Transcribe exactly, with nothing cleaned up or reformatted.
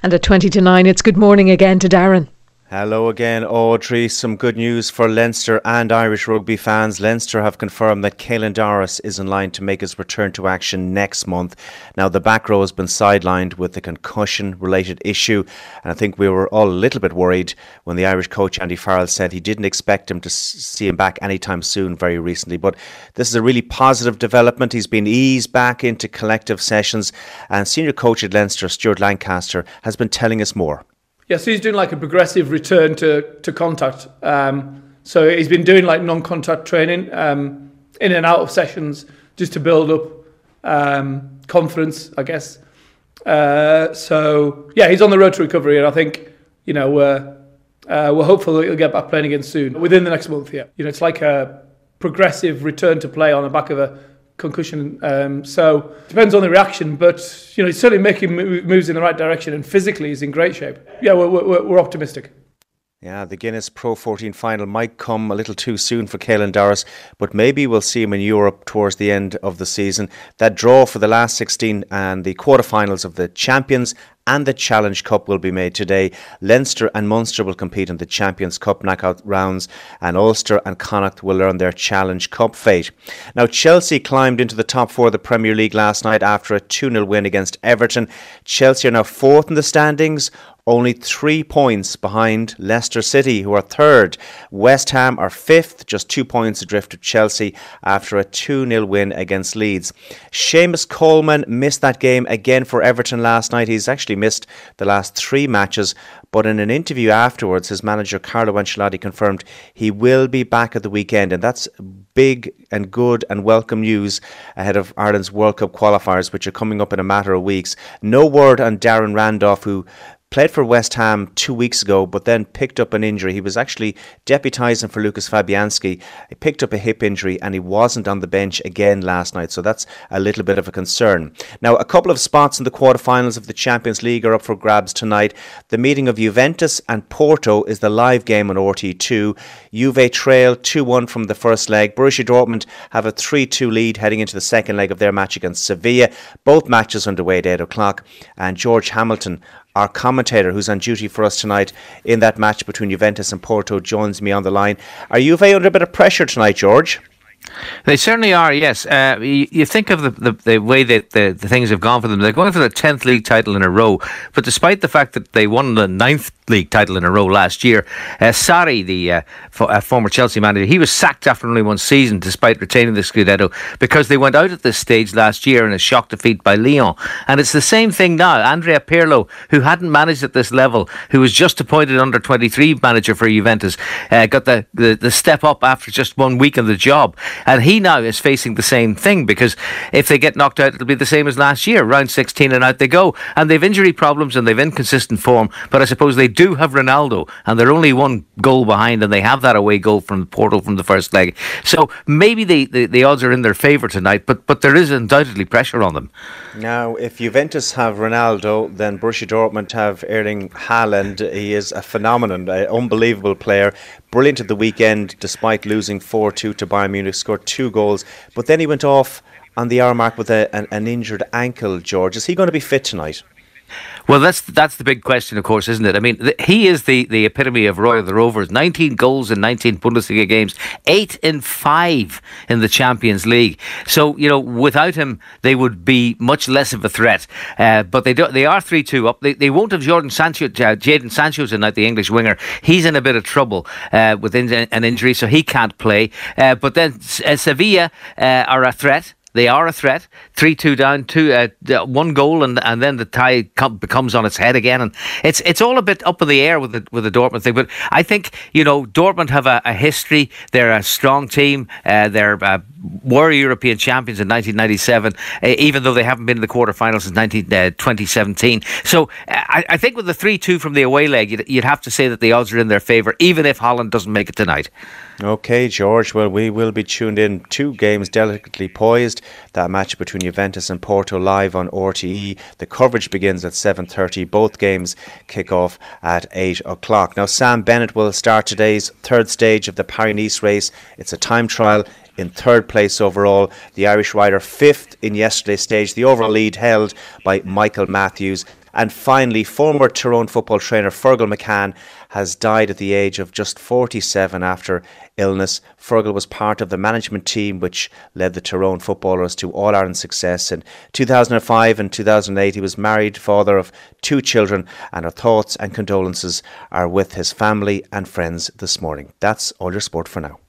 And at twenty to nine, it's good morning again to Darren. Hello again, Audrey. Some good news for Leinster and Irish rugby fans. Leinster have confirmed that Caelan Doris is in line to make his return to action next month. Now, the back row has been sidelined with a concussion-related issue, and I think we were all a little bit worried when the Irish coach Andy Farrell said he didn't expect him to see him back anytime soon very recently. But this is a really positive development. He's been eased back into collective sessions, and senior coach at Leinster, Stuart Lancaster, has been telling us more. Yeah, so he's doing like a progressive return to, to contact. Um, so he's been doing like non-contact training um, in and out of sessions just to build up um, confidence, I guess. Uh, so, yeah, he's on the road to recovery, and I think, you know, we're, uh, we're hopeful that he'll get back playing again soon, within the next month, yeah. You know, it's like a progressive return to play on the back of a concussion, um, so depends on the reaction, but you know he's certainly making moves in the right direction, and physically he's in great shape. Yeah, we're, we're, we're optimistic. Yeah, the Guinness Pro fourteen final might come a little too soon for Caelan Doris, but maybe we'll see him in Europe towards the end of the season. That draw for the last sixteen and the quarterfinals of the Champions and the Challenge Cup will be made today. Leinster and Munster will compete in the Champions Cup knockout rounds, and Ulster and Connacht will earn their Challenge Cup fate. Now, Chelsea climbed into the top four of the Premier League last night after a two nil win against Everton. Chelsea are now fourth in the standings, only three points behind Leicester City, who are third. West Ham are fifth, just two points adrift of Chelsea after a two nil win against Leeds. Seamus Coleman missed that game again for Everton last night. He's actually missed the last three matches, but in an interview afterwards, his manager Carlo Ancelotti confirmed he will be back at the weekend, and that's big and good and welcome news ahead of Ireland's World Cup qualifiers, which are coming up in a matter of weeks. No word on Darren Randolph, who played for West Ham two weeks ago, but then picked up an injury. He was actually deputising for Lucas Fabianski. He picked up a hip injury and he wasn't on the bench again last night, so that's a little bit of a concern. Now, a couple of spots in the quarterfinals of the Champions League are up for grabs tonight. The meeting of Juventus and Porto is the live game on R T E two. Juve trail two one from the first leg. Borussia Dortmund have a three two lead heading into the second leg of their match against Sevilla. Both matches underway at eight o'clock, and George Hamilton, our commentator who's on duty for us tonight in that match between Juventus and Porto, joins me on the line. Are Juve under a bit of pressure tonight, George? They certainly are, yes. Uh, you, you think of the, the, the way that the, the things have gone for them. They're going for the tenth league title in a row, but despite the fact that they won the ninth league title in a row last year, uh, Sarri, the uh, for, uh, former Chelsea manager, he was sacked after only one season despite retaining the Scudetto, because they went out at this stage last year in a shock defeat by Lyon. And it's the same thing now. Andrea Pirlo, who hadn't managed at this level, who was just appointed under twenty-three manager for Juventus, uh, got the, the, the step up after just one week on the job. And he now is facing the same thing, because if they get knocked out, it'll be the same as last year. Round sixteen and out they go. And they've injury problems and they've inconsistent form. But I suppose they do have Ronaldo, and they're only one goal behind, and they have that away goal from Porto from the first leg. So maybe the, the, the odds are in their favour tonight, but, but there is undoubtedly pressure on them. Now, if Juventus have Ronaldo, then Borussia Dortmund have Erling Haaland. He is a phenomenon, an unbelievable player. Brilliant at the weekend, despite losing four two to Bayern Munich, scored two goals. But then he went off on the hour mark with a, an, an injured ankle, George. Is he going to be fit tonight? Well, that's that's the big question, of course, isn't it? I mean, th- he is the, the epitome of Roy of the Rovers. nineteen goals in nineteen Bundesliga games, eight in five in the Champions League. So, you know, without him, they would be much less of a threat. Uh, but they do, they are three two up. They, they won't have Jordan Sancho, uh, Jadon Sancho tonight, the English winger. He's in a bit of trouble uh, with in- an injury, so he can't play. Uh, but then uh, Sevilla uh, are a threat. They are a threat. three two down, two, uh, one goal, and, and then the tie com- becomes on its head again. And it's it's all a bit up in the air with the with the Dortmund thing. But I think, you know, Dortmund have a, a history. They're a strong team. Uh, they're uh, were European champions in nineteen ninety-seven, uh, even though they haven't been in the quarterfinals since nineteen, uh, twenty seventeen. So uh, I, I think with the three two from the away leg, you'd, you'd have to say that the odds are in their favour, even if Haaland doesn't make it tonight. Okay, George. Well, we will be tuned in. Two games delicately poised. That match between Juventus and Porto live on R T E. The coverage begins at seven thirty. Both games kick off at eight o'clock. Now, Sam Bennett will start today's third stage of the Paris-Nice race. It's a time trial. In third place overall, the Irish rider fifth in yesterday's stage. The overall lead held by Michael Matthews. And finally, former Tyrone football trainer Fergal McCann has died at the age of just forty-seven after illness. Fergal was part of the management team which led the Tyrone footballers to All-Ireland success in two thousand five and two thousand eight. He was married, father of two children, and our thoughts and condolences are with his family and friends this morning. That's all your sport for now.